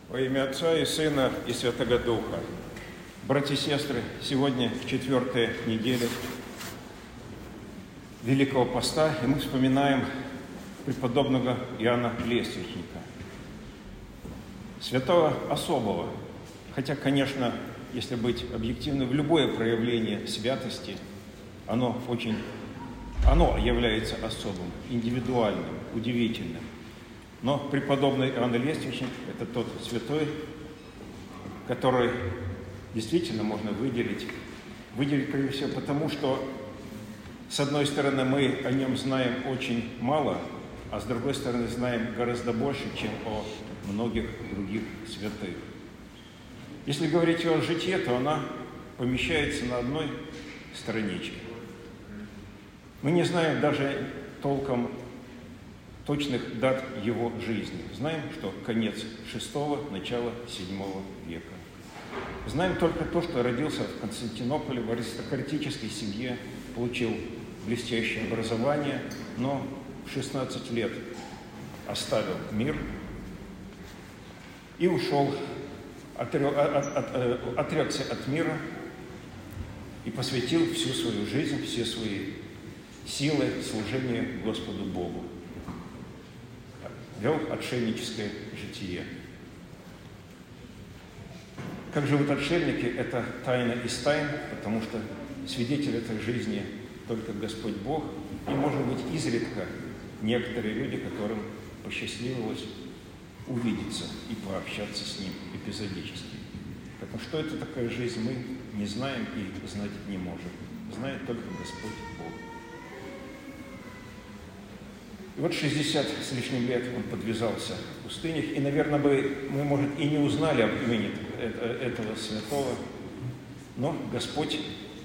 Во имя Отца и Сына и Святого Духа. Братья и сестры, сегодня 4-я неделя Великого Поста, и мы вспоминаем преподобного Иоанна Лествичника, святого особого. Хотя, конечно, если быть объективным, любое проявление святости, оно является особым, индивидуальным, удивительным. Но преподобный Иоанн Лествичник – это тот святой, который действительно можно выделить прежде всего потому, что, с одной стороны, мы о нем знаем очень мало, а с другой стороны, знаем гораздо больше, чем о многих других святых. Если говорить о житии, то она помещается на одной страничке. Мы не знаем даже толком точных дат его жизни. Знаем, что конец VI, начало VII века. Знаем только то, что родился в Константинополе в аристократической семье, получил блестящее образование, но в 16 лет оставил мир и ушел, отрекся от мира и посвятил всю свою жизнь, все свои силы служению Господу Богу. Вел отшельническое житие. Как живут отшельники, это тайна из тайн, потому что свидетель этой жизни только Господь Бог, и, может быть, изредка некоторые люди, которым посчастливилось увидеться и пообщаться с Ним эпизодически. Потому что это такая жизнь, мы не знаем и знать не можем. Знает только Господь Бог. И вот 60 с лишним лет он подвязался в пустынях, и, наверное, мы, может, и не узнали об имени этого святого, но Господь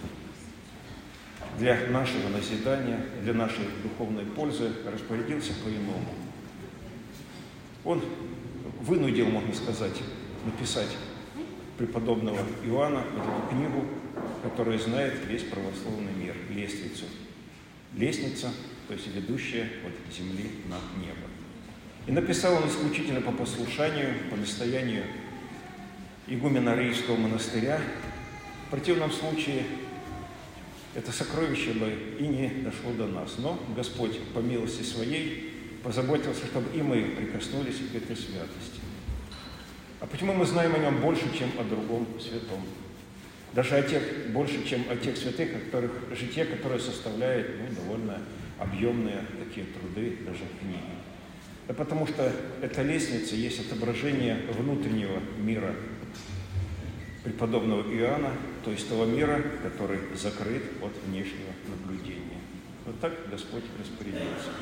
для нашего назидания, для нашей духовной пользы распорядился по-иному. Он вынудил, можно сказать, написать преподобного Иоанна эту книгу, которую знает весь православный мир, «Лествицу». Лестница, то есть ведущая от земли на небо. И написал он исключительно по послушанию, по настоянию игумена Рижского монастыря. В противном случае это сокровище бы и не дошло до нас. Но Господь по милости Своей позаботился, чтобы и мы прикоснулись к этой святости. А почему мы знаем о нем больше, чем о другом святом? Даже больше, чем о тех святых, житие, которое составляет довольно объемные такие труды, даже книги. Да потому что эта лестница есть отображение внутреннего мира преподобного Иоанна, то есть того мира, который закрыт от внешнего наблюдения. Вот так Господь распорядился.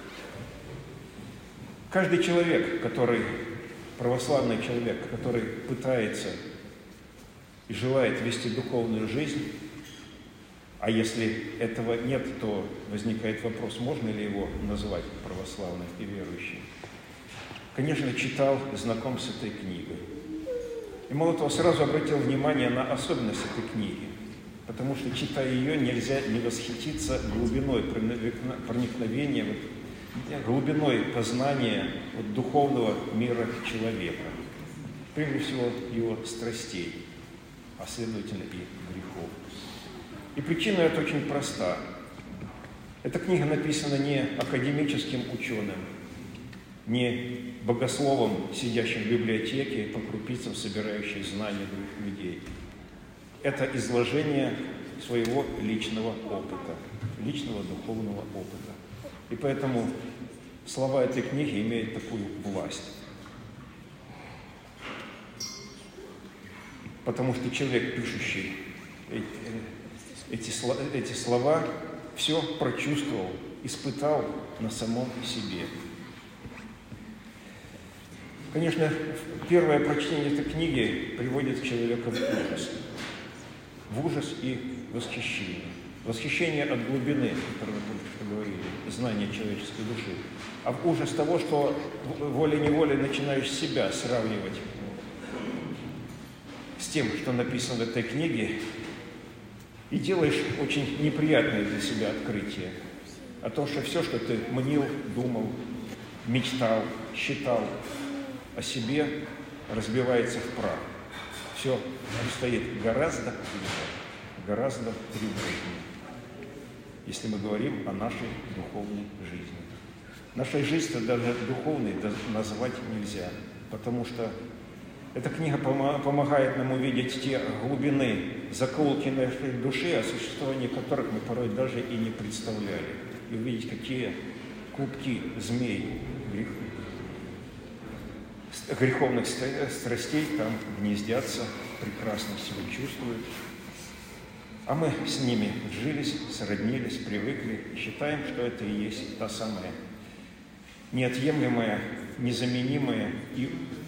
Каждый человек, православный человек, который пытается и желает вести духовную жизнь, а если этого нет, то возникает вопрос, можно ли его назвать православным и верующим. Конечно, читал, знаком с этой книгой. И мало того, сразу обратил внимание на особенность этой книги, потому что, читая ее, нельзя не восхититься глубиной проникновения, глубиной познания духовного мира человека, прежде всего его страстей, а следовательно и грехов. И причина эта очень проста. Эта книга написана не академическим ученым, не богословом, сидящим в библиотеке, по крупицам собирающим знания других людей. Это изложение своего личного опыта, личного духовного опыта. И поэтому слова этой книги имеют такую власть. Потому что человек, пишущий эти слова, все прочувствовал, испытал на самом себе. Конечно, первое прочтение этой книги приводит человека в ужас. В ужас и восхищение. Восхищение от глубины, о которой мы только что говорили, знания человеческой души. А в ужас того, что волей-неволей начинаешь себя сравнивать с тем, что написано в этой книге, и делаешь очень неприятное для себя открытие о том, что все, что ты мнил, думал, мечтал, считал о себе, разбивается в прах. Все стоит гораздо хуже, гораздо тревожнее, если мы говорим о нашей духовной жизни. Нашей жизни даже духовной назвать нельзя, потому что эта книга помогает нам увидеть те глубины, закоулки нашей души, о существовании которых мы порой даже и не представляли, и увидеть, какие клубки змей, греховных страстей там гнездятся, прекрасно себя чувствуют. А мы с ними сжились, сроднились, привыкли и считаем, что это и есть та самая неотъемлемая, незаменимая и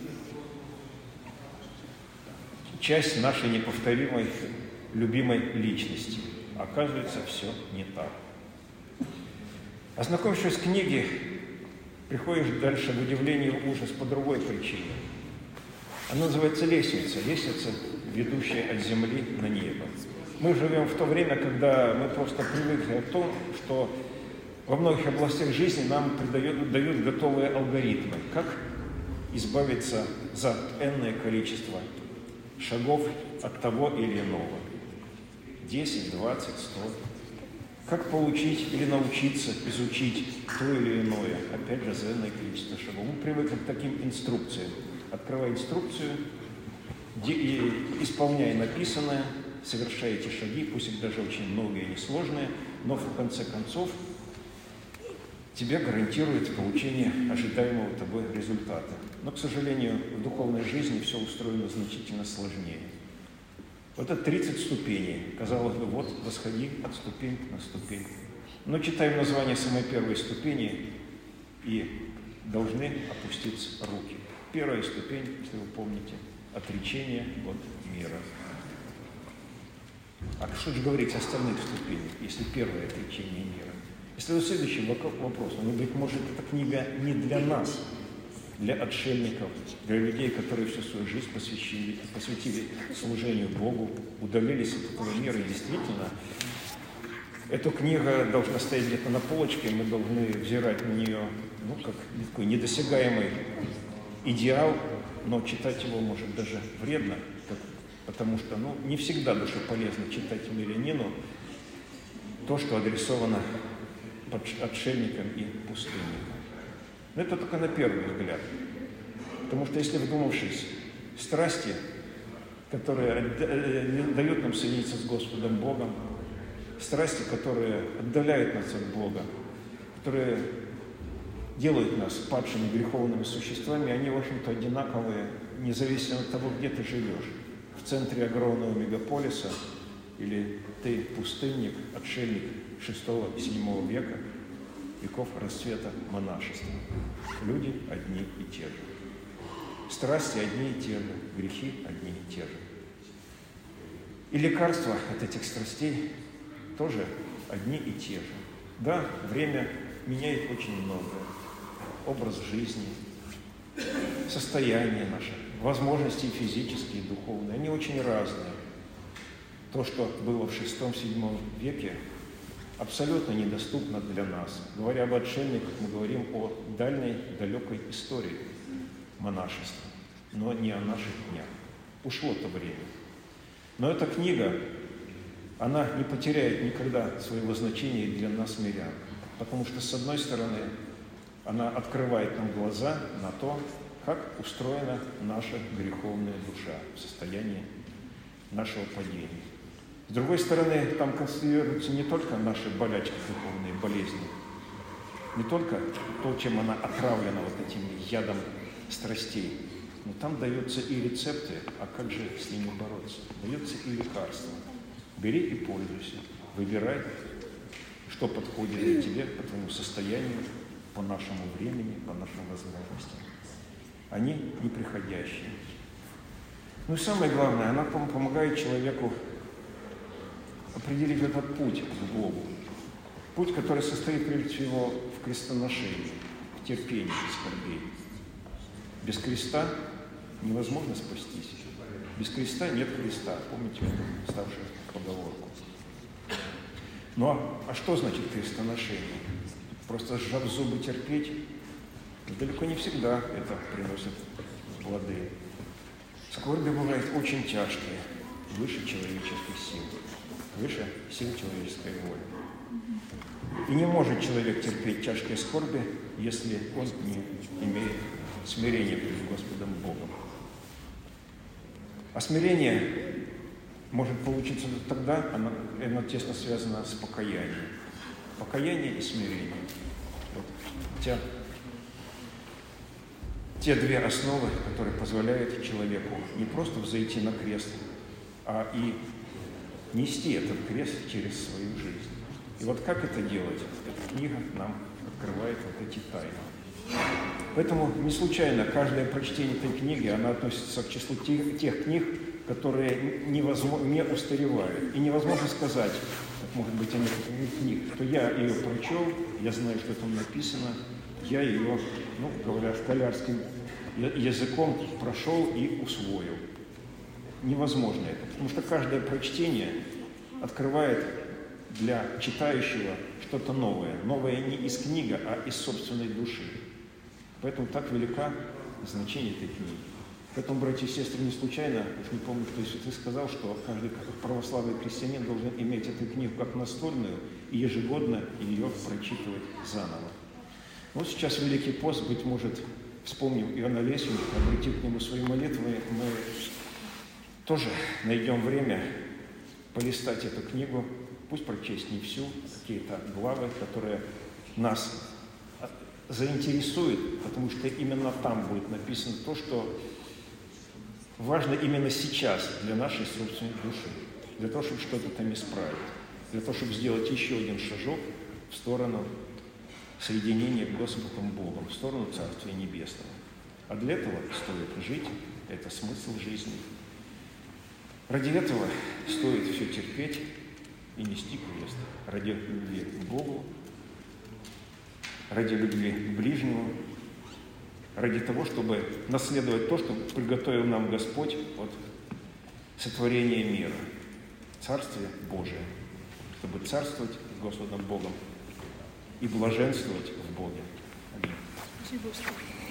часть нашей неповторимой, любимой личности. Оказывается, все не так. Ознакомившись с книгой, приходишь дальше в удивление и ужас по другой причине. Она называется «Лестница», лестница, ведущая от земли на небо. Мы живем в то время, когда мы просто привыкли к тому, что во многих областях жизни нам дают готовые алгоритмы, как избавиться за энное количество шагов от того или иного. 10, 20, 100. Как получить или научиться изучить то или иное, опять же, за энное количество шагов. Мы привыкли к таким инструкциям. Открывай инструкцию, исполняй написанное, совершай эти шаги, пусть их даже очень многие и несложные, но в конце концов тебе гарантирует получение ожидаемого тобой результата. Но, к сожалению, в духовной жизни все устроено значительно сложнее. Вот это 30 ступеней. Казалось бы, вот восходи от ступень на ступень. Но читаем название самой первой ступени и должны опуститься руки. Первая ступень, если вы помните, отречение от мира. А что же говорить о остальных ступенях, если первое отречение мира? Если вот следующий вопрос, быть может, эта книга не для нас, для отшельников, для людей, которые всю свою жизнь посвятили служению Богу, удалились от этого мира. И действительно, эта книга должна стоять где-то на полочке, мы должны взирать на нее, как такой недосягаемый идеал, но читать его, может, даже вредно, потому что, не всегда душе полезно читать мирянину то, что адресовано отшельникам и пустынникам. Но это только на первый взгляд. Потому что если, вдумавшись, страсти, которые дают нам соединиться с Господом Богом, страсти, которые отдаляют нас от Бога, которые делают нас падшими греховными существами, они, в общем-то, одинаковые, независимо от того, где ты живешь. В центре огромного мегаполиса, или ты пустынник, отшельник 6-7 века, веков расцвета монашества. Люди одни и те же. Страсти одни и те же, грехи одни и те же. И лекарства от этих страстей тоже одни и те же. Да, время меняет очень многое. Образ жизни, состояние наше, возможности физические и духовные, они очень разные. То, что было в 6-7 веке, абсолютно недоступно для нас. Говоря об отшельниках, мы говорим о дальней, далекой истории монашества, но не о наших днях. Ушло то время. Но эта книга, она не потеряет никогда своего значения для нас, мирян, потому что, с одной стороны, она открывает нам глаза на то, как устроена наша греховная душа в состоянии нашего падения. С другой стороны, там констатируются не только наши болячки, духовные болезни, не только то, чем она отравлена вот этим ядом страстей, но там даются и рецепты, а как же с ними бороться? Даются и лекарства. Бери и пользуйся, выбирай, что подходит для тебя, по твоему состоянию, по нашему времени, по нашим возможностям. Они неприходящие. Ну и самое главное, она помогает человеку определить этот путь к Богу. Путь, который состоит, прежде всего, в крестоношении, в терпении и скорбей. Без креста невозможно спастись. Без креста нет Христа. Помните эту ставшую поговорку? Ну а что значит крестоношение? Просто сжав зубы терпеть? Далеко не всегда это приносит плоды. Скорби бывают очень тяжкие, выше человеческих сил, выше сил человеческой воли. И не может человек терпеть тяжкие скорби, если он не имеет смирения перед Господом Богом. А смирение может получиться тогда, оно тесно связано с покаянием. Покаяние и смирение. Вот те две основы, которые позволяют человеку не просто взойти на крест, а и нести этот крест через свою жизнь. И вот как это делать? Эта книга нам открывает вот эти тайны. Поэтому не случайно каждое прочтение этой книги, она относится к числу тех книг, которые не устаревают. И невозможно сказать, как может быть о некоторых книг, что я ее прочел, я знаю, что там написано, я ее, говоря школярским языком, прошел и усвоил. Невозможно это, потому что каждое прочтение открывает для читающего что-то новое. Новое не из книги, а из собственной души. Поэтому так велика значение этой книги. Поэтому, братья и сестры, не случайно, уж не помню, кто из святых сказал, что каждый православный христианин должен иметь эту книгу как настольную и ежегодно ее прочитывать заново. Вот сейчас Великий пост, быть может, вспомним Иоанна Лесвенника, обратив к нему свои молитвы, мы тоже найдем время полистать эту книгу, пусть прочесть не всю, какие-то главы, которые нас заинтересуют, потому что именно там будет написано то, что важно именно сейчас для нашей собственной души, для того, чтобы что-то там исправить, для того, чтобы сделать еще один шажок в сторону соединения с Господом Богом, в сторону Царствия Небесного. А для этого стоит жить, это смысл жизни. Ради этого стоит все терпеть и нести крест. Ради любви к Богу, ради любви к ближнему, ради того, чтобы наследовать то, что приготовил нам Господь от сотворения мира, Царствие Божие, чтобы царствовать с Господом Богом и блаженствовать в Боге. Аминь.